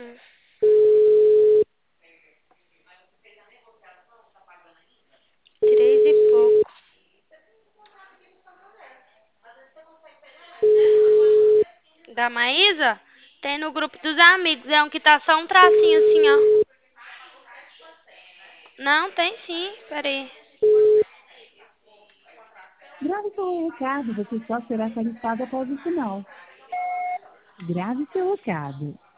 Hum. 3 e pouco. Da Maísa? Tem no grupo dos amigos. É um que tá só um tracinho assim, ó. Não, tem sim. Peraí. Grave seu recado, você só será tarifado após o sinal. Grave seu recado.